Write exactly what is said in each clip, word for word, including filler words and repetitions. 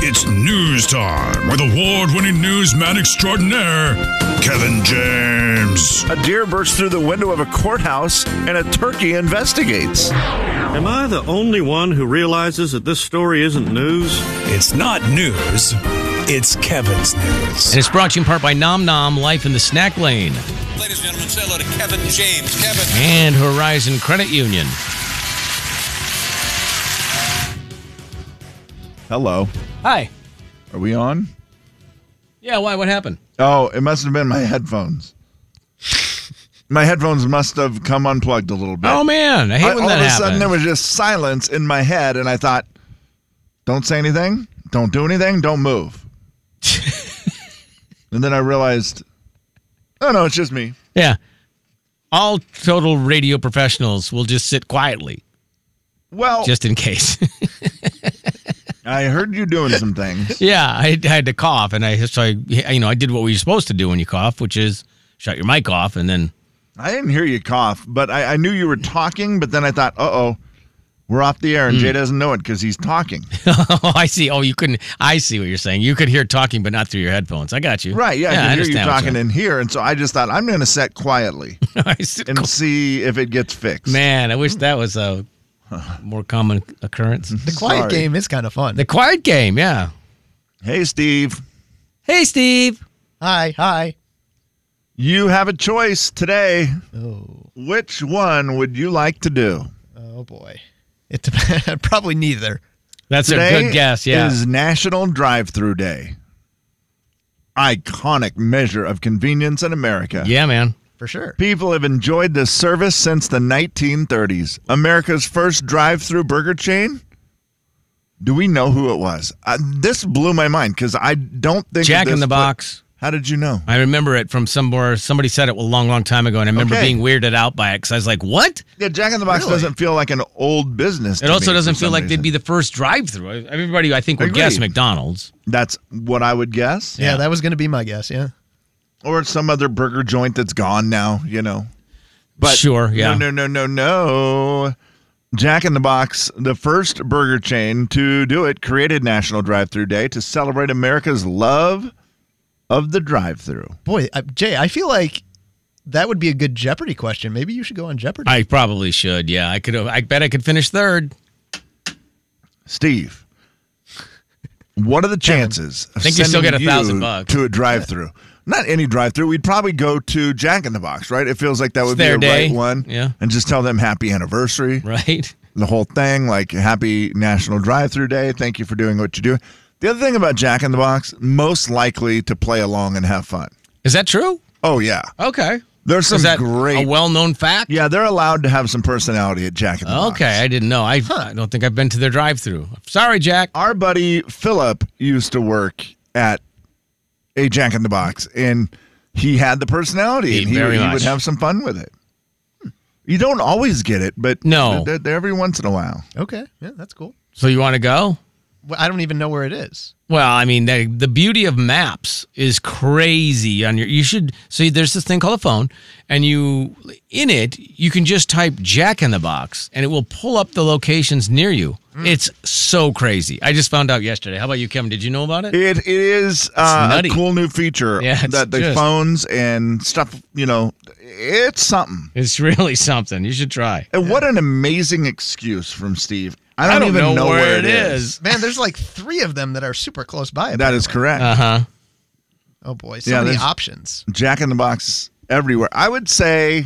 It's news time with award-winning newsman extraordinaire, Kevin James. A deer bursts through the window of a courthouse and a turkey investigates. Am I the only one who realizes that this story isn't news? It's not news. It's Kevin's news. And it's brought to you in part by Nom Nom Life in the Snack Lane. Ladies and gentlemen, say hello to Kevin James. Kevin. And Horizon Credit Union. Hello. Hi. Are we on? Yeah, why? What happened? Oh, it must have been my headphones. My headphones must have come unplugged a little bit. Oh, man. I hate I, when all that of a happens. sudden, there was just silence in my head, and I thought, don't say anything, don't do anything, don't move. And then I realized, oh, no, it's just me. Yeah. All total radio professionals will just sit quietly. Well, Just in case. I heard you doing some things. Yeah, I, I had to cough, and I so I, you know I did what we're supposed to do when you cough, which is shut your mic off, and then. I didn't hear you cough, but I, I knew you were talking, but then I thought, uh-oh, we're off the air, and mm. Jay doesn't know it because he's talking. Oh, I see. Oh, you couldn't. I see what you're saying. You could hear talking, but not through your headphones. I got you. Right, yeah, yeah I could hear you talking in here, and so I just thought, I'm going to sit quietly and see if it gets fixed. Man, I wish that was a more common occurrence. The quiet Sorry. game is kind of fun. The quiet game, yeah. Hey, Steve. Hey, Steve. Hi, hi. You have a choice today. Oh. Which one would you like to do? Oh, boy. It depends. Probably neither. That's Today a good guess, yeah. is National Drive-Thru Day. Iconic measure of convenience in America. Yeah, man. For sure. People have enjoyed this service since the nineteen thirties. America's first drive-thru burger chain? Do we know who it was? Uh, this blew my mind because I don't think Jack of this in the pla- Box. How did you know? I remember it from somewhere. Somebody said it a long, long time ago, and I remember Okay. being weirded out by it because I was like, what? Yeah, Jack in the Box Really? doesn't feel like an old business to It also me doesn't for feel some like reason. they'd be the first drive-through. Everybody, I think, would Agreed. guess McDonald's. That's what I would guess. Yeah, that was going to be my guess, yeah. Or some other burger joint that's gone now, you know. But Sure, yeah. No, no, no, no, no. Jack in the Box, the first burger chain to do it, created National Drive-Thru Day to celebrate America's love of the drive-thru. Boy, I, Jay, I feel like that would be a good Jeopardy question. Maybe you should go on Jeopardy. I probably should, yeah. I could. I bet I could finish third. Steve, what are the chances of I think you still sending get a thousand you bucks. to a drive-thru? Not any drive-thru. We'd probably go to Jack in the Box, right? It feels like that would be their a day. right one. Yeah. And just tell them happy anniversary. Right. The whole thing, like happy National Drive-Thru Day. Thank you for doing what you do. The other thing about Jack in the Box, most likely to play along and have fun. Is that true? Oh, yeah. Okay. There's some Is that great... a well-known fact? Yeah, they're allowed to have some personality at Jack in the Box. Okay, I didn't know. I, I don't think I've been to their drive-through. Sorry, Jack. Our buddy Philip used to work at a Jack in the Box, and he had the personality, He and he, very he much. would have some fun with it. You don't always get it, but No. they're, they're every once in a while. Okay, yeah, that's cool. So you want to go? Well, I don't even know where it is. Well, I mean, the, the beauty of maps is crazy. On your, you should see. There's this thing called a phone, and you in it you can just type Jack in the Box, and it will pull up the locations near you. Mm. It's so crazy. I just found out yesterday. How about you, Kevin? Did you know about it? It it is uh, a nutty. cool new feature Yeah, it's that the just- phones and stuff. You know, it's something. It's really something. You should try. And what an amazing excuse from Steve. I don't, I don't even know know, where where it it is. is. Man, there's like three of them that are super close by. That is apparently. correct. Uh huh. Oh, boy. So Yeah, many there's- options. Jack in the Box everywhere. I would say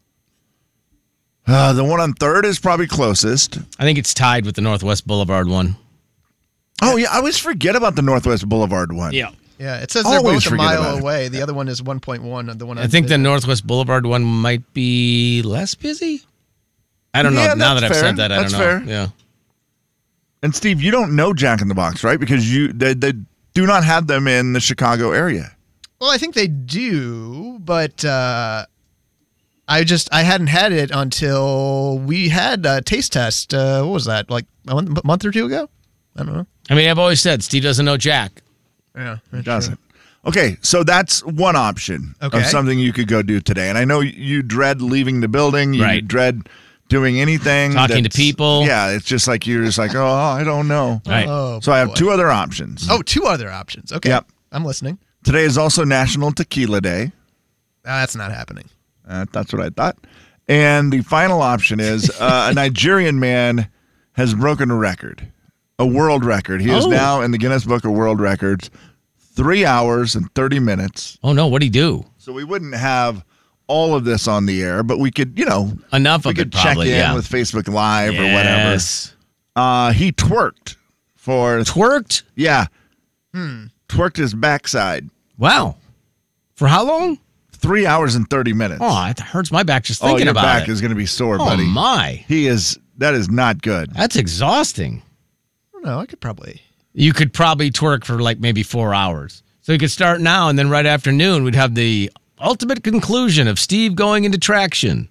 uh, the one on Third is probably closest. I think it's tied with the Northwest Boulevard one. Oh, yeah. I always forget about the Northwest Boulevard one. Yeah. Yeah, it says they're Always both a forget mile about it. away. The other one is one point one. The one I think the Northwest Boulevard one might be less busy. I don't know. Yeah, Now that that's I've fair. said that, I That's don't know. fair. Yeah. And Steve, you don't know Jack in the Box, right? Because you they, they do not have them in the Chicago area. Well, I think they do, but uh, I just I hadn't had it until we had a taste test. Uh, what was that? Like a month, month or two ago? I don't know. I mean, I've always said Steve doesn't know Jack. Yeah, It doesn't. Okay, so that's one option Okay. of something you could go do today. And I know you dread leaving the building. You Right. dread doing anything. Talking to that's- people. Yeah, it's just like you're just like, oh, I don't know. Right. Oh, So I have boy. two other options. Oh, two other options. Okay. Yep. I'm listening. Today is also National Tequila Day. Ah, that's not happening. Uh, that's what I thought. And the final option is uh, a Nigerian man has broken a record, a world record. He is Oh. now in the Guinness Book of World Records, three hours and thirty minutes. Oh, no. What'd he do? So we wouldn't have all of this on the air, but we could, you know, Enough we of could it, probably. check in yeah. with Facebook Live or whatever. Yes. Uh, he twerked for, Twerked? yeah, twerked his backside. Wow. For how long? Three hours and thirty minutes. Oh, it hurts my back just Oh, thinking your about back it. is going to be sore, oh, buddy. my. He is, that is not good. That's exhausting. I don't know. I could probably. You could probably twerk for like maybe four hours. So you could start now, and then right after noon, we'd have the ultimate conclusion of Steve going into traction.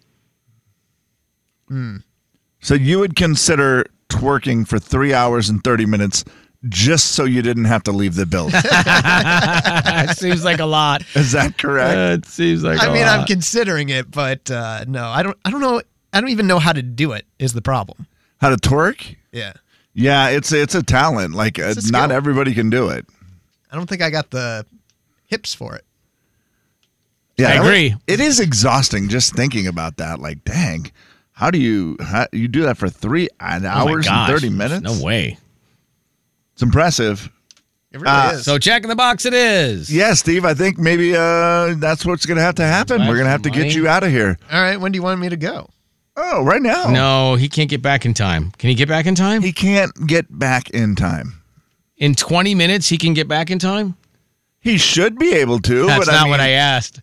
So you would consider twerking for three hours and thirty minutes just so you didn't have to leave the building. It seems like a lot. Is that correct? It seems like I a mean, lot. I'm considering it, but uh, no, I don't. I don't know. I don't even know how to do it. Is the problem? How to twerk? Yeah. Yeah, it's it's a talent. Like uh, It's a not skill. everybody can do it. I don't think I got the hips for it. Yeah, I that would- agree. it is exhausting just thinking about that. Like, dang, how do you how, you do that for three Oh my hours and gosh. thirty minutes? No way. It's impressive. It really Uh, is. So Jack in the Box it is. Yeah, Steve, I think maybe uh, that's what's going to have to happen. Flash We're going to have to money. get you out of here. All right. When do you want me to go? Oh, right now. No, he can't get back in time. Can he get back in time? He can't get back in time. In twenty minutes, he can get back in time? He should be able to, That's but not I mean, what I asked.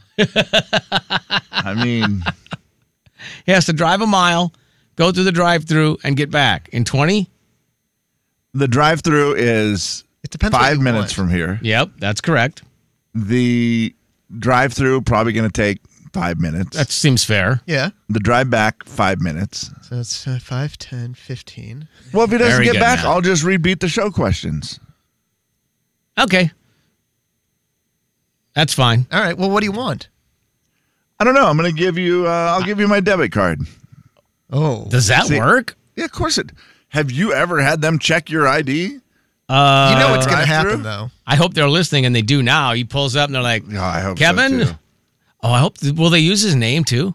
I mean, He has to drive a mile, go through the drive-through, and get back. In twenty? the drive-through is It depends what five you minutes want. from here. Yep, that's correct. The drive-through probably going to take five minutes. That seems fair. Yeah. the drive back five minutes. So it's uh, five, ten, fifteen. Well, if he doesn't Very get good, back, Matt. I'll just repeat the show questions. Okay. That's fine. All right. Well, what do you want? I don't know. I'm going to give you. Uh, I'll give you my debit card. Oh. Does that See- work? Yeah, of course it. Have you ever had them check your I D? Uh, You know what's going to drive-through? happen, though. I hope they're lilistening, and they do now. He pulls up, and they're like, Yeah, I hope Kevin? so too. oh, I hope, will they use his name, too?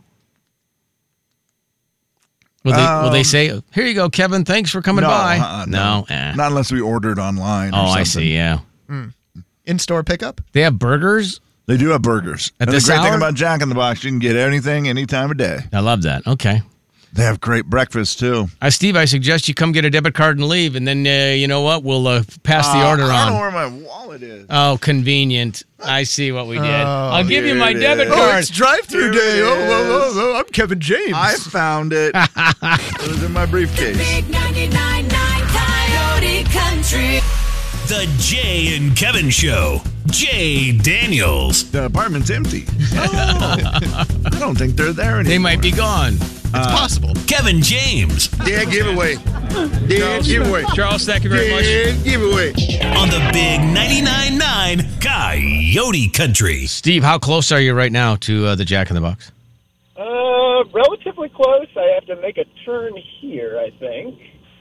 Will they, will they Um, say, here you go, Kevin, thanks for coming No, by? uh-uh, no. eh. Not unless we ordered online. Or Oh, I something. see, yeah. In-store pickup? They have burgers? They do have burgers. At and this the great thing hour? about Jack in the Box, you can get anything, any time of day. I love that. Okay. They have great breakfast too. Uh, Steve, I suggest you come get a debit card and leave, and then, uh, you know what? We'll uh, pass the Uh, order I don't know on. where my wallet is. Oh, convenient. I see what we did. I'll give you here my it debit is. Oh, card. it's drive-through Here day. it Oh, oh, is. oh, oh, I'm Kevin James. I found it. It was in my briefcase. Big ninety-nine point nine Coyote Country. The Jay and Kevin Show. Jay Daniels. The apartment's empty. I don't think they're there anymore. They might be gone. it's possible. Kevin James. Dead giveaway. Dead giveaway. Charles, thank you very much. Dead giveaway. On the big ninety-nine point nine Coyote Country. Steve, how close are you right now to uh, the Jack in the Box? Uh, relatively close. I have to make a turn here, I think.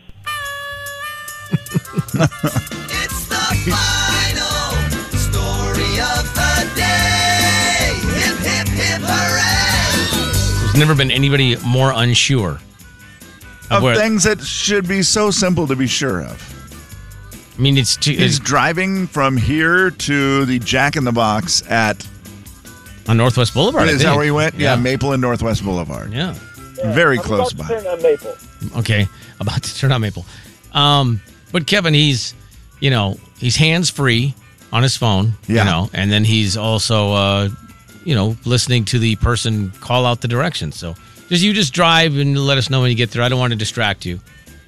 It's the final story of the day. Hip, hip, hip, hooray! There's never been anybody more unsure of, Of where. things that should be so simple to be sure of. I mean, it's, too, He's it's driving from here to the Jack in the Box at. on Northwest Boulevard. I Is that think. where you went? Yeah, Yeah. Maple and Northwest Boulevard. Yeah. Very I'm close about by. to turn on Maple. Okay. About to turn on Maple. Um, but Kevin, he's, you know, he's hands free on his phone. Yeah. You know, and then he's also, uh, you know, listening to the person call out the directions. So just you just drive and let us know when you get there. I don't want to distract you.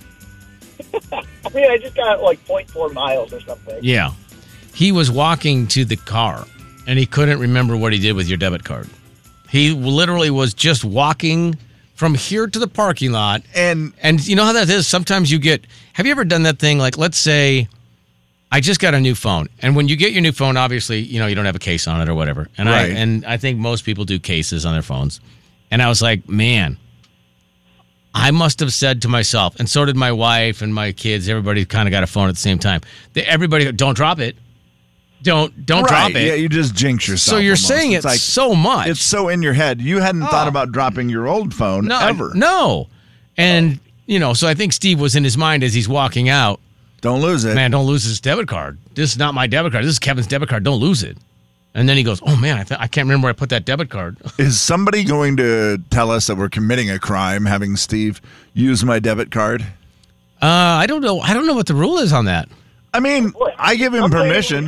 I mean, I just got like zero point four miles or something. Yeah. He was walking to the car and he couldn't remember what he did with your debit card. He literally was just walking from here to the parking lot. And And you know how that is? Sometimes you get, have you ever done that thing? Like, let's say I just got a new phone. And when you get your new phone, obviously, you know, you don't have a case on it or whatever. And I Right. and I think most people do cases on their phones. And I was like, man, I must have said to myself, and so did my wife and my kids. Everybody kind of got a phone at the same time. They, everybody, don't drop it. Don't don't right. drop it. Yeah, you just jinx yourself. So you're almost. saying it's it like, so much. It's so in your head. You hadn't Oh. thought about dropping your old phone no, ever. No. And, you know, so I think Steve was in his mind as he's walking out. Don't lose it. Man, don't lose this debit card. This is not my debit card. This is Kevin's debit card. Don't lose it. And then he goes, oh, man, I, th- I can't remember where I put that debit card. Is somebody going to tell us that we're committing a crime having Steve use my debit card? Uh, I don't know. I don't know what the rule is on that. I mean, I give him permission.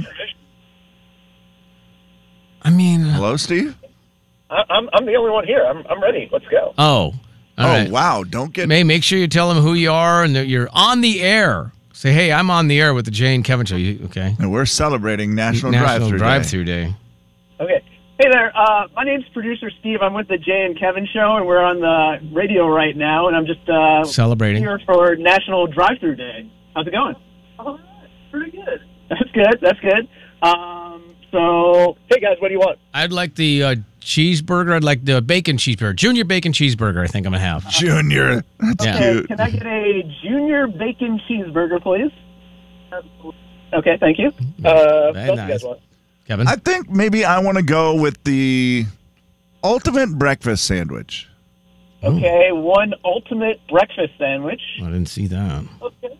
I mean, hello, Steve. I- I'm I'm the only one here. I'm I'm ready. Let's go. Oh. All oh, right. wow. Don't get. May make sure you tell him who you are and that you're on the air. Say, hey, I'm on the air with the Jay and Kevin show. You, okay. And we're celebrating National, National Drive-Thru Drive-Thru Day. Day. Okay. Hey there. Uh, my name's producer Steve. I'm with the Jay and Kevin show, and we're on the radio right now. And I'm just uh, Celebrating. here for National Drive-Thru Day. How's it going? Oh, pretty good. That's good. That's good. Um, so, Hey guys, what do you want? I'd like the uh, cheeseburger. I'd like the bacon cheeseburger. Junior bacon cheeseburger, I think I'm going to have. Junior. That's Yeah. okay, cute. can I get a junior bacon cheeseburger, please? Okay, thank you. Uh, Very what else you nice. guys want? Kevin? I think maybe I want to go with the ultimate breakfast sandwich. Okay, one ultimate breakfast sandwich. I didn't see that. Okay.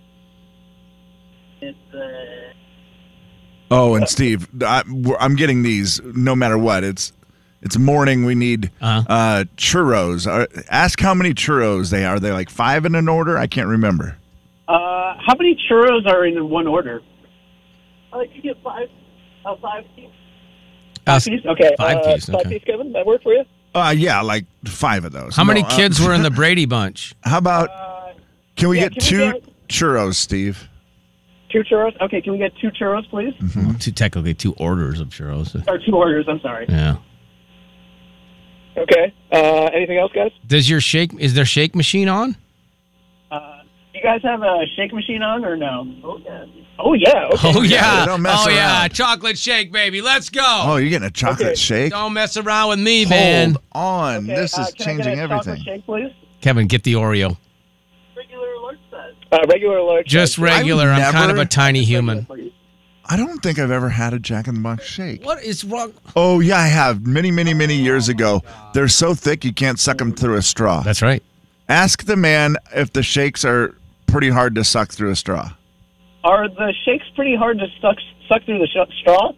It's uh. Oh, and Steve, I, I'm getting these no matter what. It's it's morning. We need Uh-huh. uh, churros. Uh, ask how many churros they are. Are they like five in an order? I can't remember. Uh, how many churros are in one order? I like to get five. Uh, five piece. Uh, Five piece. Okay. Five uh, piece, Five okay. piece, Kevin. That work for you? Uh, yeah, like five of those. How many No, uh, kids were in the Brady Bunch? How about? Uh, Can we yeah, get can two we get- churros, Steve? two churros. Okay, can we get two churros, please? Well, two, technically, two orders of churros. Or two orders. I'm sorry. Yeah. Okay. Uh, anything else, guys? Does your shake? Is there shake machine on? Uh, you guys have a shake machine on or no? Oh yeah. Oh yeah. Okay. Oh yeah. don't mess oh yeah. around. Chocolate shake, baby. Let's go. Oh, you're getting a chocolate Okay. shake? Don't mess around with me, Hold man. on. Okay, This uh, is can I changing get a chocolate everything. shake, please? Kevin, get the Oreo. Regular large size. Uh, regular large. Just size. regular. I'm kind of never- a tiny human. I don't think I've ever had a Jack in the Box shake. What is wrong? Oh, yeah, I have. Many, many, many years ago. They're so thick you can't suck them through a straw. That's right. Ask the man if the shakes are pretty hard to suck through a straw. Are the shakes pretty hard to suck suck through the sh- straw?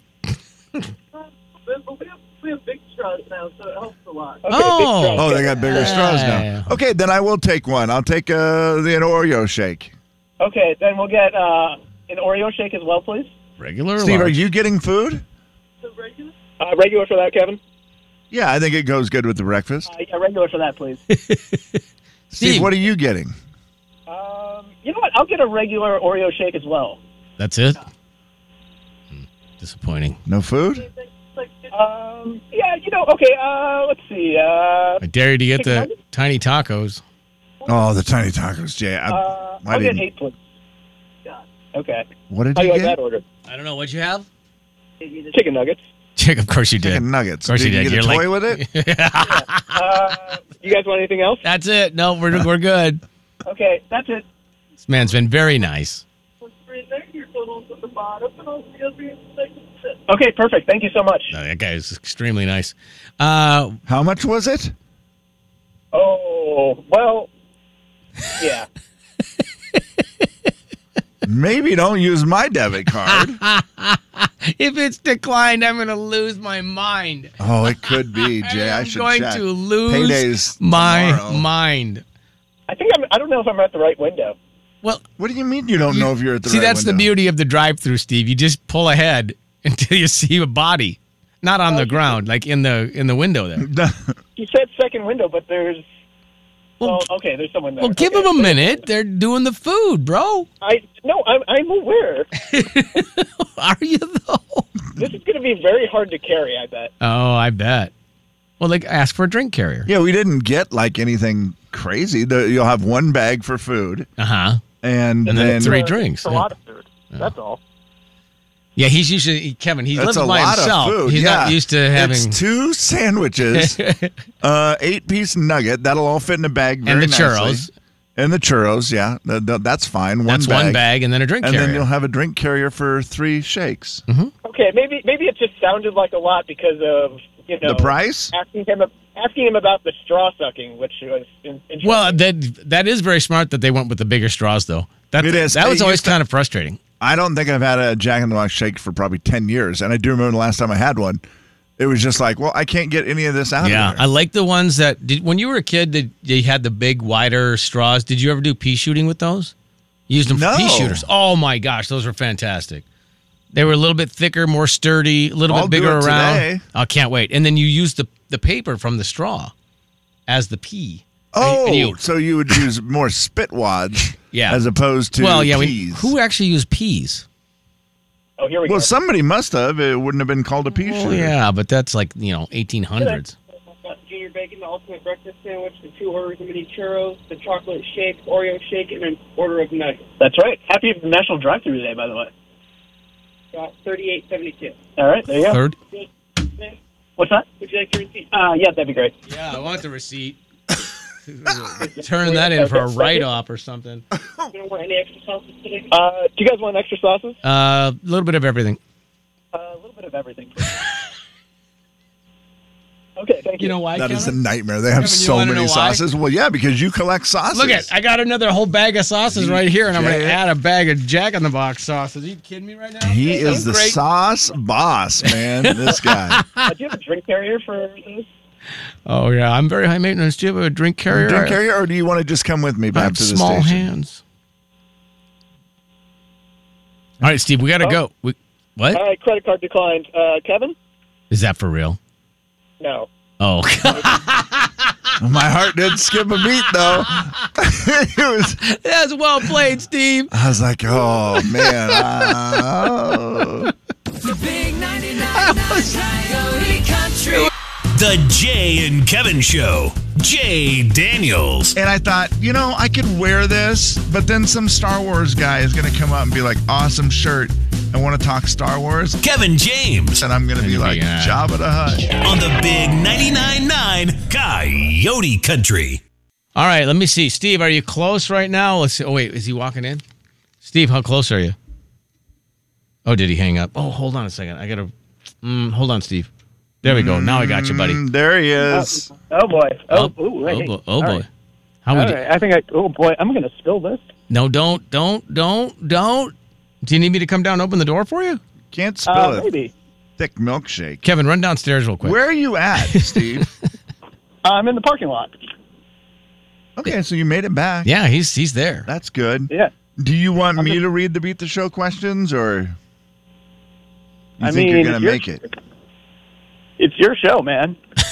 we, have, we have big straws now, so it helps a lot. Okay, Oh. big straw. Oh, they got bigger straws Yeah. now. Okay, then I will take one. I'll take uh, the an Oreo shake. Okay, then we'll get uh, an Oreo shake as well, please. Regular. Steve, are large. you getting food? Regular? Uh, regular for that, Kevin. Yeah, I think it goes good with the breakfast. Uh, yeah, regular for that, please. Steve, Steve. what are you getting? um, you know what? I'll get a regular Oreo shake as well. That's it. Hmm, Disappointing. No food? Um, yeah, you know, okay, uh, let's see. Uh, I dare you to get Chicken the nuggets? tiny tacos. Oh, the tiny tacos, Jay. I, uh, I I'll get didn't. eight, please. Okay. What did How do you you like get? that order? I don't know what you have. Chicken nuggets. Chick, of course you did. Chicken nuggets. Of course did you you did. get a You're toy like- with it? Uh, you guys want anything else? That's it. No, we're we're good. Okay, that's it. This man's been very nice. Okay, perfect. Thank you so much. No, that guy is extremely nice. Uh, How much was it? Oh, well, yeah. Maybe don't use my debit card. if it's declined, I'm going to lose my mind. Oh, it could be, Jay. I I'm should going check. to lose Payday's my tomorrow. mind. I think I'm, I don't know if I'm at the right window. Well, What do you mean you don't know if you're at the see, right that's the window? beauty of the drive-through, Steve. You just pull ahead until you see a body, not on the ground, like in the in the window there. You said second window, but there's. Well, Well, okay, there's someone there. well, give okay. them a minute. They're doing the food, bro. I no, I'm I'm aware. Are you though? This is going to be very hard to carry. I bet. Oh, I bet. Well, like ask for a drink carrier. Yeah, we didn't get like anything crazy. The, you'll have one bag for food, Uh huh. and, And then then three It's a- drinks. It's a yeah. lot of food. That's all. Yeah, he's usually Kevin. He That's lives a by lot himself. of food. He's yeah. not used to having It's two sandwiches, uh, eight-piece nugget. That'll all fit in a bag very and the nicely. churros. And the churros, yeah. Th- th- that's fine. One That's bag. one bag and then a drink and carrier. then you'll have a drink carrier for three shakes. Mm-hmm. Okay, maybe maybe it just sounded like a lot because of you know The price? asking him asking him about the straw sucking, which was in, interesting. Well, that that is very smart that they went with the bigger straws, though. That, It is. That was It always used to- kind of frustrating. I don't think I've had a Jack in the Box shake for probably ten years. And I do remember the last time I had one. It was just like, well, I can't get any of this out Yeah, of here. I like the ones that did. When you were a kid, did they had the big, wider straws? Did you ever do pea shooting with those? You used them No. for pea shooters. Oh my gosh, those were fantastic. They were a little bit thicker, more sturdy, a little I'll bit do bigger it around. today. I can't wait. And then you use the the paper from the straw as the pea. Oh, And you- so you would use more spit wads Yeah. as opposed to well, yeah. We, peas. who actually used peas? oh, here we well, go. somebody must have. It wouldn't have been called a pea Oh shooter. yeah, but that's like you know eighteen hundreds. Junior bacon, the ultimate breakfast sandwich, the two orders of mini churros, the chocolate shake, Oreo shake, and an order of nuggets. That's right. Happy National Drive-Thru Day, by the way. Got thirty-eight seventy-two. All right, there you go. Third. What's that? Would you like your receipt? Uh, yeah, that'd be great. Yeah, I want the receipt. Turn that in for a write-off or something. You don't want any extra sauces today? Uh, do you guys want extra sauces? A uh, little bit of everything. Uh, a little bit of everything. Okay, thank you. You know why? That Kevin? is a nightmare. They have Kevin, you so wanna many know why? sauces. Well, yeah, because you collect sauces. Look at, I got another whole bag of sauces right here, and I'm going to Jay. add a bag of Jack in the Box sauces. Are you kidding me right now? He That's is the great. sauce boss, man. This guy. Uh, do you have a drink carrier for this? Oh yeah, I'm very high maintenance. Do you have a drink carrier? Drink carrier, or do you want to just come with me I back have to the small station? hands. All right, Steve, we got to Oh. go. We, what All right, credit card declined. Uh, Kevin? is that for real? No. Oh, My heart did skip a beat, though. it was. that's well played, Steve. I was like, oh man. uh, The big ninety-nine point nine Coyote Country. The Jay and Kevin Show. Jay Daniels. And I thought, you know, I could wear this, but then some Star Wars guy is going to come up and be like, awesome shirt. I want to talk Star Wars. Kevin James. And I'm going to be you'll be like, an ad. Jabba the Hutt. On the big ninety-nine point nine Coyote Country. All right, let me see. Steve, are you close right now? Let's see. Oh, wait, is he walking in? Steve, how close are you? Oh, did he hang up? Oh, hold on a second. I got to. Mm, hold on, Steve. There we go. Now I got you, buddy. Mm, there he is. Oh, boy. Oh, Oh, ooh, oh, wait. boy. Oh, All boy. right. How we All do- right. I think I, oh, boy, I'm going to spill this. No, don't, don't, don't, don't. Do you need me to come down and open the door for you? Can't spill Uh, it. maybe. Thick milkshake. Kevin, run downstairs real quick. Where are you at, Steve? I'm in the parking lot. Okay, so you made it back. Yeah, he's he's there. That's good. Yeah. Do you want me to read the Beat the Show questions, or you I think mean, you're going if to you're- make it? It's your show, man.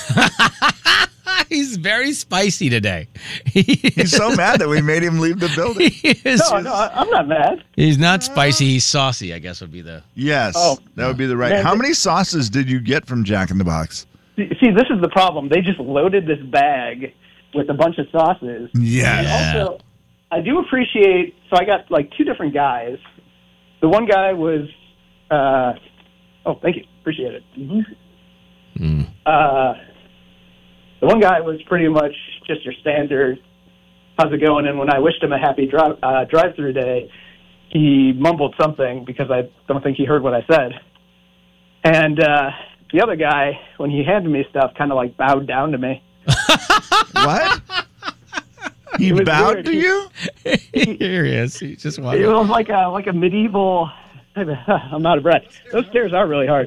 He's very spicy today. He's so mad that we made him leave the building. He is- No, no, I- I'm not mad. He's not spicy. He's saucy, I guess would be the. Yes, Oh. that would be the right. Man, How th- many sauces did you get from Jack in the Box? See, see, this is the problem. They just loaded this bag with a bunch of sauces. Yes. And also, I do appreciate. So I got like two different guys. The one guy was. Uh, oh, thank you. Appreciate it. Mm-hmm. Uh, the one guy was pretty much just your standard. How's it going? And when I wished him a happy drive uh, drive-through day, he mumbled something because I don't think he heard what I said. And uh, the other guy, when he handed me stuff, kind of like bowed down to me. What? He It was bowed weird. to He- you? Here he is. He just It wanted. was like a like a medieval. I'm out of breath. Those stairs are really hard.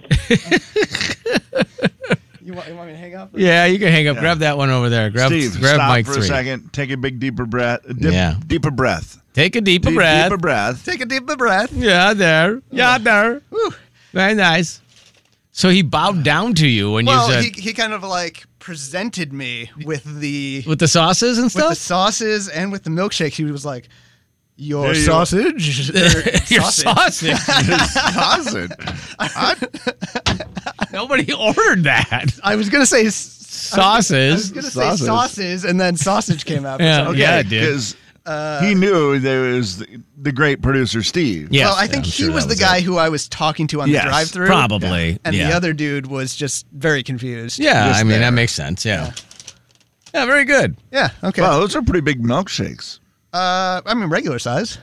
You want, you want me to hang up? Yeah, you can hang up. Grab that one over there. Grab, Steve, grab stop Mike for three. a second. Take a big deeper breath. Dip, Yeah. Deeper breath. Take a deeper Deep- breath. Deeper breath. Take a deep breath. Yeah, there. Yeah, there. Very nice. So he bowed down to you when Well, you said he, he kind of like presented me with the with the sauces and with the stuff. sauces and with the milkshake. He was like, "Your There you sausage, or Your sausage." sausage. Sausage. I- Nobody ordered that. I was gonna say s- I was Sauces. gonna say Sauces. sauces, and then sausage came out. for Yeah. some reason. Yeah, it did. Because Uh, he knew there was the, the great producer Steve. Yes, well, I think I'm he sure was that the was guy it. who I was talking to on Yes, the drive-through. Probably. And yeah. the other dude was just very confused. Yeah, Just I mean, there. that makes sense. Yeah. Yeah, very good. Yeah, okay. Wow, those are pretty big milkshakes. uh, I mean, regular size.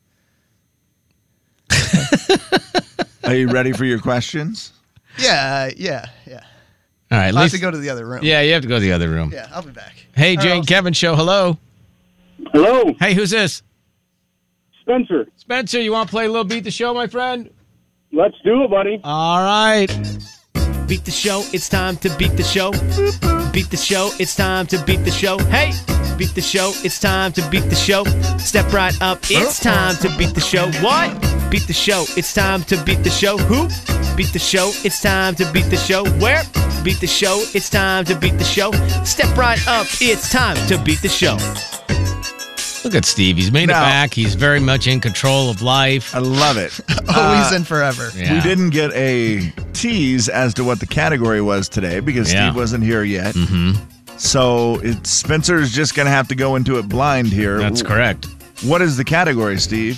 Are you ready for your questions? Yeah, yeah, yeah. All right. I'll have Lisa- to go to the other room. Yeah, you have to go to the other room. Yeah, I'll be back. Hey, Or Jay and else- Kevin show. Hello. Hello, Hey, who's this? Spencer. Spencer, you want to play a little Beat the Show, my friend? Let's do it, buddy. All right. Beat the show, it's time to beat the show. Beat the show, it's time to beat the show. Hey! Beat the show, it's time to beat the show. Step right up, it's time to beat the show. What? Beat the show, it's time to beat the show. Who? Beat the show, it's time to beat the show. Where? Beat the show, it's time to beat the show. Step right up, it's time to beat the show. Look at Steve. He's made Now- it back. He's very much in control of life. I love it. Always Uh, and forever. Yeah. We didn't get a tease as to what the category was today because Yeah. Steve wasn't here yet. Mm-hmm. So it's, Spencer's just going to have to go into it blind here. That's correct. What is the category, Steve?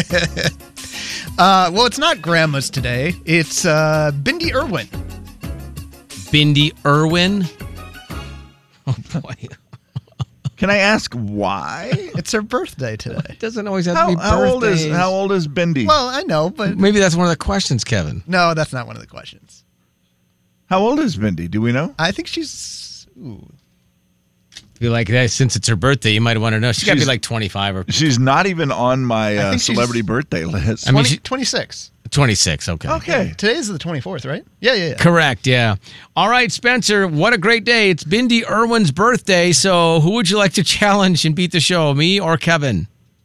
Uh, well, it's not grandma's today. It's uh, Bindi Irwin. Bindi Irwin. Oh, boy. Can I ask why? It's her birthday today. It doesn't always have How, to be how old is birthdays. how old is Bindi? Well, I know, but Maybe that's one of the questions, Kevin. no, that's not one of the questions. How old is Bindi? Do we know? I think she's. Ooh. Be like that since it's her birthday. You might want to know. She's got to be She's- like twenty-five or She's not even on my I uh, think she's- celebrity birthday list. I mean, twenty, she- twenty-six. twenty-six. Okay. okay. Today's the twenty-fourth, right? Yeah, yeah, yeah. Correct. Yeah. All right, Spencer. What a great day! It's Bindi Irwin's birthday. So, who would you like to challenge and beat the show? Me or Kevin?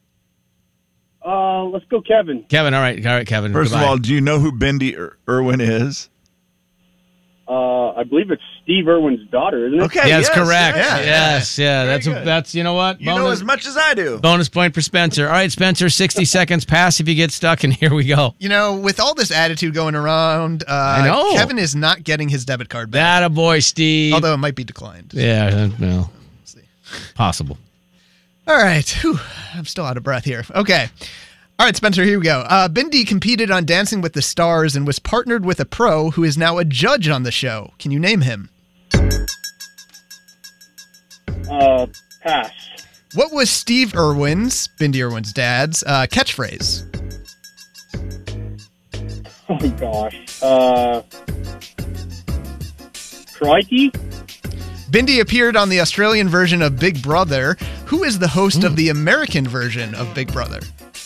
Uh, let's go, Kevin. Kevin. All right. All right, Kevin. First Goodbye. of all, do you know who Bindi Ir- Irwin is? Uh, I believe it's Steve Irwin's daughter, isn't it? Okay. yes, yes, correct. yeah, yes. Yeah. Very That's a, good. that's you know what? You know as much as I do. Bonus point for Spencer. All right, Spencer. Sixty seconds pass if you get stuck, and here we go. You know, with all this attitude going around, uh, I know. Kevin is not getting his debit card back. That a boy, Steve. Although it might be declined. Yeah. Well, possible. All right. Whew, I'm still out of breath here. Okay. All right, Spencer, here we go. Uh, Bindi competed on Dancing with the Stars and was partnered with a pro who is now a judge on the show. Can you name him? Uh, pass. What was Steve Irwin's, Bindi Irwin's dad's, uh, catchphrase? Oh, gosh. Uh, crikey? Bindi appeared on the Australian version of Big Brother. Who is the host of the American version of Big Brother?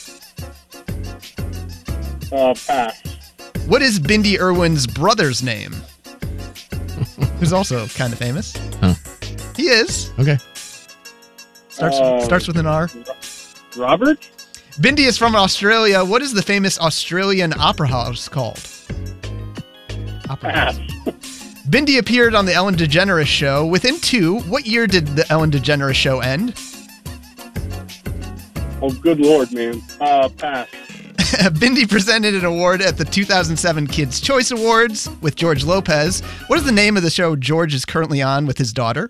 Uh, pass. What is Bindi Irwin's brother's name? Who's also kind of famous. Huh. He is. Okay. Starts Uh, starts with an R. Robert? Bindi is from Australia. What is the famous Australian opera house called? Opera Pass. house. Bindi appeared on the Ellen DeGeneres show. Within two, what year did the Ellen DeGeneres show end? Oh, good Lord, man. Uh, pass. Bindi presented an award at the two thousand seven Kids' Choice Awards with George Lopez. What is the name of the show George is currently on with his daughter?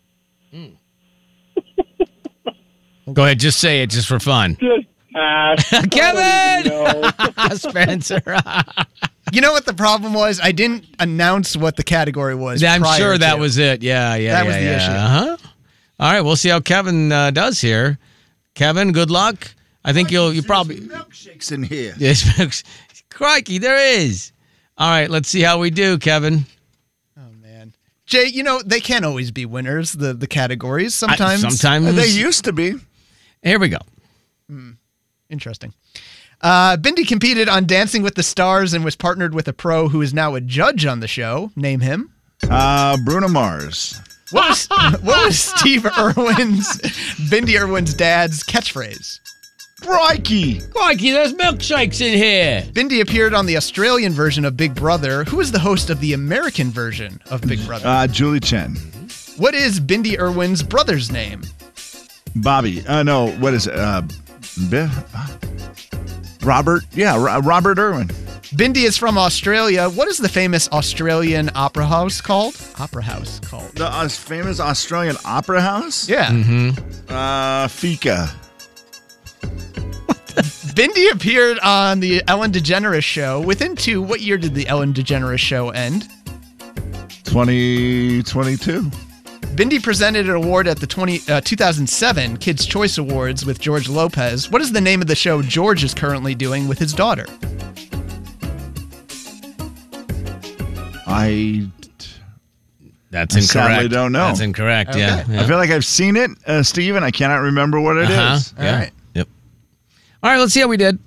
Go ahead. Just say it, just for fun. Just pass. Kevin! No. Spencer. You know what the problem was? I didn't announce what the category was. I'm prior sure that to. was it. Yeah, yeah, That yeah, was the yeah. issue. Uh-huh. All right, we'll see how Kevin uh, does here. Kevin, good luck. I think you'll you probably milkshakes in here. Yes, crikey, there is. All right, let's see how we do, Kevin. Jay, you know, they can't always be winners, the, the categories. Sometimes. I, sometimes They used to be. Here we go. Interesting. Uh, Bindi competed on Dancing with the Stars and was partnered with a pro who is now a judge on the show. Name him. Uh, Bruno Mars. What was, what was Steve Irwin's, Bindi Irwin's dad's catchphrase? Crikey. Crikey, there's milkshakes in here. Bindi appeared on the Australian version of Big Brother. Who is the host of the American version of Big Brother? Uh, Julie Chen. What is Bindi Irwin's brother's name? Bobby. Uh, no, what is it? Uh, Biff? Robert. Yeah, Ro- Robert Irwin. Bindi is from Australia. What is the famous Australian opera house called? Opera house called. The uh, famous Australian opera house? Yeah. Mm-hmm. Uh, Fika. Bindi appeared on the Ellen DeGeneres show. Within two, what year did the Ellen DeGeneres show end? twenty twenty-two. Bindi presented an award at the twenty, uh, two thousand seven Kids' Choice Awards with George Lopez. What is the name of the show George is currently doing with his daughter? I... That's I incorrect. sadly don't know. That's incorrect, yeah, Okay. yeah. I feel like I've seen it, uh, Steve, and I cannot remember what it is. Uh-huh, yeah. Yep. All right, let's see how we did.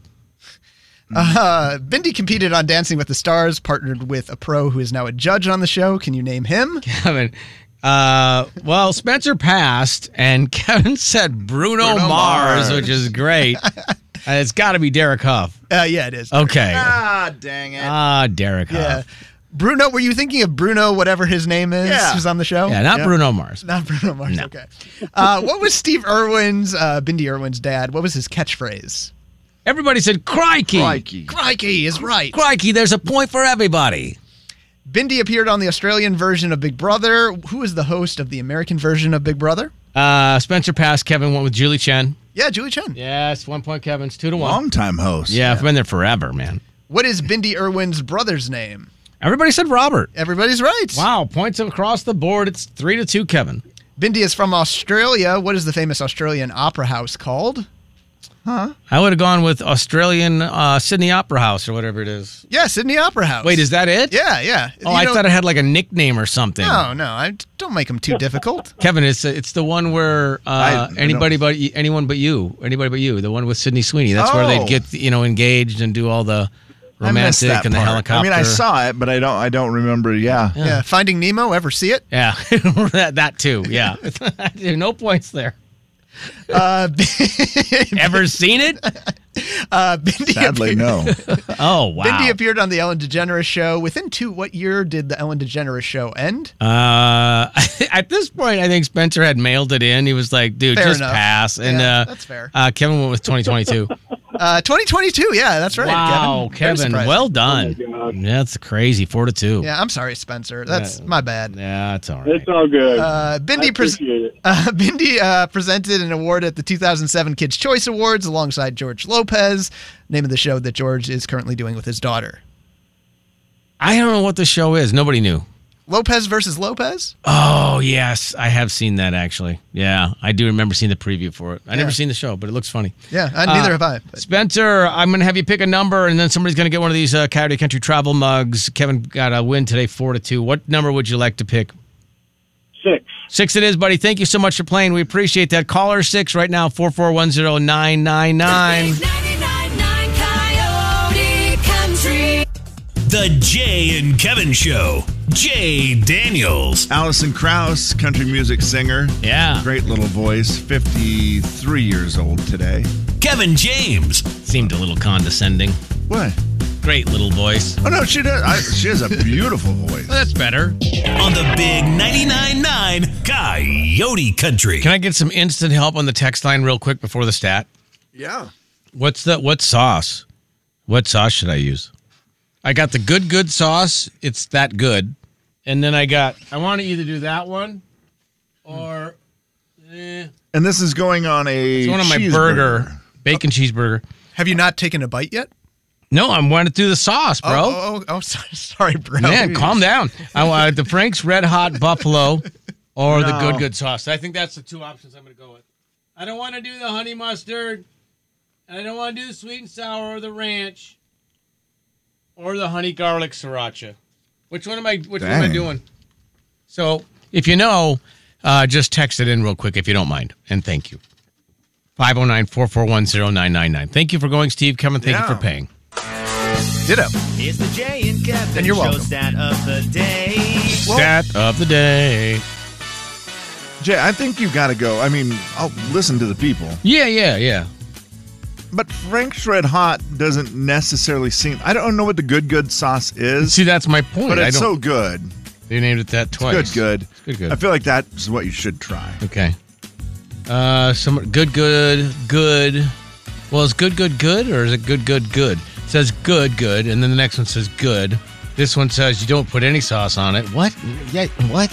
Uh, Bindi competed on Dancing with the Stars, partnered with a pro who is now a judge on the show. Can you name him? Kevin. Uh, well, Spencer passed, and Kevin said Bruno, Bruno Mars, Mars. which is great. uh, it's got to be Derek Huff. Uh, yeah, it is. Okay. Ah, dang it. Ah, Derek Huff. Yeah. Bruno, were you thinking of Bruno, whatever his name is, Yeah. who's on the show? Yeah, not Yeah. Bruno Mars. Not Bruno Mars, No. okay. Uh, what was Steve Irwin's, uh, Bindi Irwin's dad, what was his catchphrase? Everybody said crikey. Crikey. Crikey is right. Crikey, there's a point for everybody. Bindi appeared on the Australian version of Big Brother. Who is the host of the American version of Big Brother? Uh, Spencer passed. Kevin went with Julie Chen. Yeah, Julie Chen. Yes, one point Kevin's two to one. Long-time host. Yeah, I've been there forever, man. What is Bindi Irwin's brother's name? Everybody said Robert. Everybody's right. Wow, points across the board. It's three to two, Kevin. Bindi is from Australia. What is the famous Australian opera house called? Huh? I would have gone with Australian uh, Sydney Opera House or whatever it is. Yeah, Sydney Opera House. Wait, is that it? Yeah, yeah. Oh, You I know- thought it had like a nickname or something. No, no. I don't make them too difficult. Kevin, it's it's the one where uh, I anybody but y- anyone but you, anybody but you, the one with Sydney Sweeney. That's where Oh. they'd get you know engaged and do all the I missed romantic that and the part. helicopter. I mean, I saw it, but I don't. I don't remember. Yeah. Yeah. Finding Nemo. Ever see it? Yeah, that that too. Yeah, no points there. Uh, Ever seen it? Uh, Bindi Sadly, appeared- no. Oh wow. Bindi appeared on the Ellen DeGeneres show. Within two, what year did the Ellen DeGeneres show end? Uh, at this point, I think Spencer had mailed it in. He was like, "Dude, Fair just enough. pass." And Yeah, uh, that's fair. Uh, Kevin went with twenty twenty-two. Uh, twenty twenty-two. Yeah, that's right. Wow, Kevin, Very Kevin, surprising. well done. Yeah, that's crazy. Four to two. Yeah, I'm sorry, Spencer. That's Yeah. my bad. Yeah, it's all right. It's all good. Uh, Bindi, I pres- appreciate it. uh, Bindi uh, presented an award at the two thousand seven Kids' Choice Awards alongside George Lopez, name of the show that George is currently doing with his daughter. I don't know what the show is. Nobody knew. Lopez versus Lopez? Oh yes, I have seen that actually. Yeah, I do remember seeing the preview for it. I Yeah. never seen the show, but it looks funny. Yeah, uh, neither Uh, have I. but- Spencer, I'm going to have you pick a number, and then somebody's going to get one of these uh, Coyote Country travel mugs. Kevin got a win today, four to two. What number would you like to pick? Six. Six it is, buddy. Thank you so much for playing. We appreciate that. Caller six right now, four four one zero nine nine nine. ninety-nine point nine Coyote Country. The Jay and Kevin Show. Jay Daniels. Allison Krauss, country music singer. Yeah. Great little voice. fifty-three years old today. Kevin James. Seemed a little condescending. What? Great little voice. Oh, no, she does. I, she has a beautiful voice. Well, that's better. On the big ninety-nine point nine Coyote Country. Can I get some instant help on the text line real quick before the stat? Yeah. What's the what sauce? What sauce should I use? I got the good good sauce. It's that good. And then I got I want to either do that one or eh, And this is going on a it's one on my cheeseburger. burger, bacon cheeseburger. Have you not taken a bite yet? No, I'm wanting to do the sauce, bro. Oh, oh, oh, oh sorry, sorry, bro. Man, calm down. I want the Frank's Red Hot Buffalo or the No. good good sauce. I think that's the two options I'm going to go with. I don't want to do the honey mustard. And I don't want to do the sweet and sour or the ranch or the honey garlic sriracha. Which one am I which one am I Dang. doing? So, if you know, uh, just text it in real quick if you don't mind. And thank you. five oh nine, four four one, oh nine nine nine. Thank you for going, Steve. Kevin, thank Yeah. you for paying. Ditto. It's the Jay and Kevin And you're show welcome. stat of the day. Stat of the day. Jay, I think you got to go. I mean, I'll listen to the people. Yeah, yeah, yeah. But Frank's Red Hot doesn't necessarily seem. I don't know what the good good sauce is. See, that's my point. But I it's don't, so good. They named it that twice. Good, good. Good, good. I feel like that's what you should try. Okay. Uh, some good, good, good. Well, is good, good, good, or is it good, good, good? It says good, good, and then the next one says good. This one says you don't put any sauce on it. What? Yeah, what?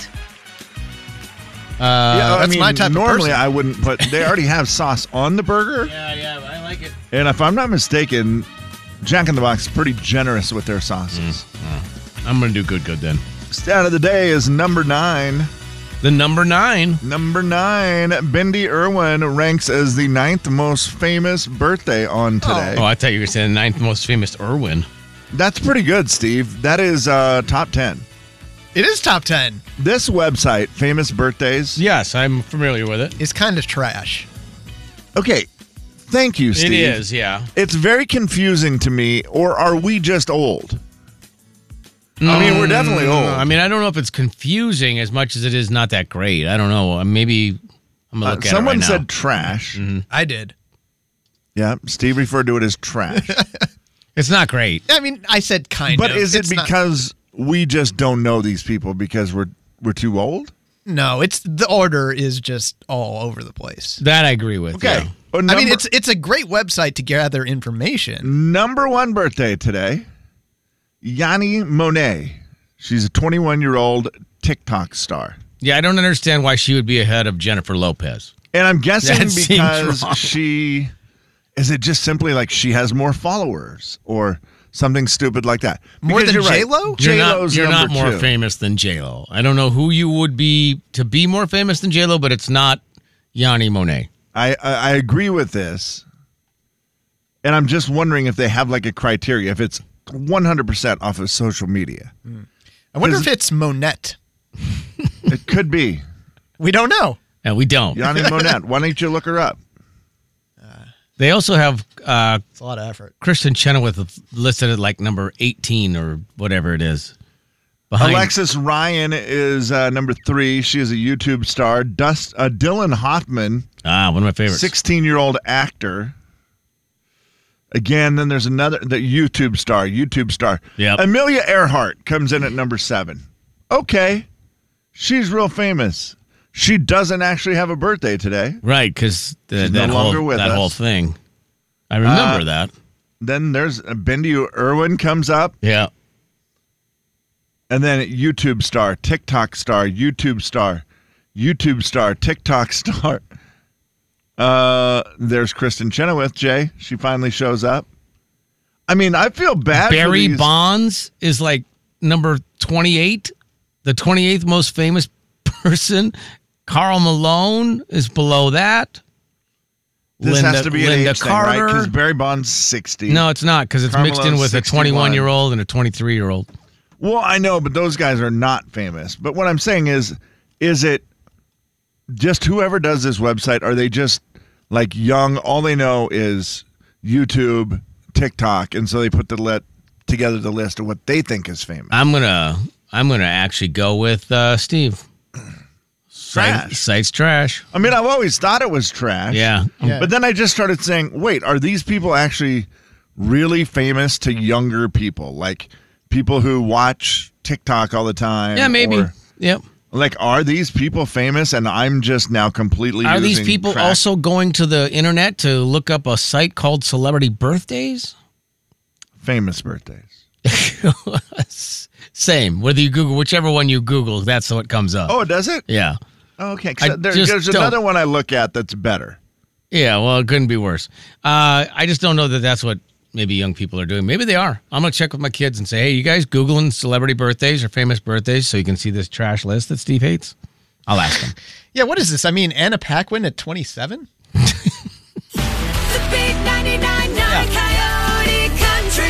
Uh, yeah, I that's mean, my type of normally person. I wouldn't put. They already have sauce on the burger. yeah, yeah, I like it. And if I'm not mistaken, Jack in the Box is pretty generous with their sauces. Mm. I'm going to do good, good then. Stat of the day is number nine. The number nine. Number nine, Bindi Irwin ranks as the ninth most famous birthday on today. Oh, I thought you were saying the ninth most famous Irwin. That's pretty good, Steve. That is uh, top ten. It is top ten. This website, Famous Birthdays. Yes, I'm familiar with it. It's kind of trash. Okay. Thank you, Steve. It is, yeah. It's very confusing to me, or are we just old? I mean, we're definitely old. I mean, I don't know if it's confusing as much as it is not that great. I don't know. Maybe I'm going to look Uh, at someone it right said now. trash. Mm-hmm. I did. Yeah, Steve referred to it as trash. It's not great. I mean, I said kind But of. is it It's not- because we just don't know these people because we're we're too old? No, it's the order is just all over the place. That I agree with. Okay. yeah. Oh, I mean, number- it's it's a great website to gather information. Number one birthday today, Yanni Monet. She's a twenty-one-year-old TikTok star. Yeah, I don't understand why she would be ahead of Jennifer Lopez. And I'm guessing That seems because wrong. she... Is it just simply like she has more followers or something stupid like that? More Because than you're right. J-Lo? You're not, J-Lo's you're not number more two. famous than J-Lo. I don't know who you would be to be more famous than J-Lo, but it's not Yanni Monet. I, I I agree with this. And I'm just wondering if they have like a criteria, if it's one hundred percent off of social media. I wonder if Does- it's Monette. It could be. We don't know. And we don't. Yanni Monet. Why don't you look her up? They also have uh, It's a lot of effort. Kristen Chenoweth listed at like number eighteen or whatever it is. Behind Alexis Ryan is uh, number three. She is a YouTube star. Dust, uh, Dylan Hoffman, Ah, one of my favorites. sixteen-year-old actor. Again, then there's another, the YouTube star, YouTube star. Yep. Amelia Earhart comes in at number seven. Okay. She's real famous. She doesn't actually have a birthday today. Right, because She's that, no whole, longer with that us. whole thing. I remember Uh, that. Then there's uh, Bindi Irwin comes up. Yeah. And then YouTube star, TikTok star, YouTube star, YouTube star, TikTok star. Uh, there's Kristen Chenoweth, Jay. She finally shows up. I mean, I feel bad for Barry these- Bonds is like number twenty-eight, the twenty-eighth most famous person. Carl Malone is below that. This Linda, has to be an Linda age thing, Carter. right? Because Barry Bond's sixty. No, it's not, because it's mixed in Carmelo's with a sixty-one. twenty-one-year-old and a twenty-three-year-old. Well, I know, but those guys are not famous. But what I'm saying is, is it just whoever does this website, are they just like young? All they know is YouTube, TikTok, and so they put the let together the list of what they think is famous. I'm gonna, I'm gonna actually go with uh, Steve. Trash. Site, site's trash. I mean, I've always thought it was trash. Yeah. Yeah. But then I just started saying, wait, are these people actually really famous to younger people? Like people who watch TikTok all the time? Yeah, maybe. Or, Yep. like, are these people famous and I'm just now completely Are these losing people track? also going to the internet to look up a site called Celebrity Birthdays? famous birthdays? Same. Whether you Google, whichever one you Google, that's what comes up. Oh, does it? Yeah. Oh, okay. 'Cause I there- just there's don't- another one I look at that's better. Yeah, well, it couldn't be worse. Uh, I just don't know that that's what maybe young people are doing. Maybe they are. I'm going to check with my kids and say, hey, you guys Googling celebrity birthdays or famous birthdays so you can see this trash list that Steve hates? I'll ask them. Yeah, what is this? I mean, Anna Paquin at twenty-seven?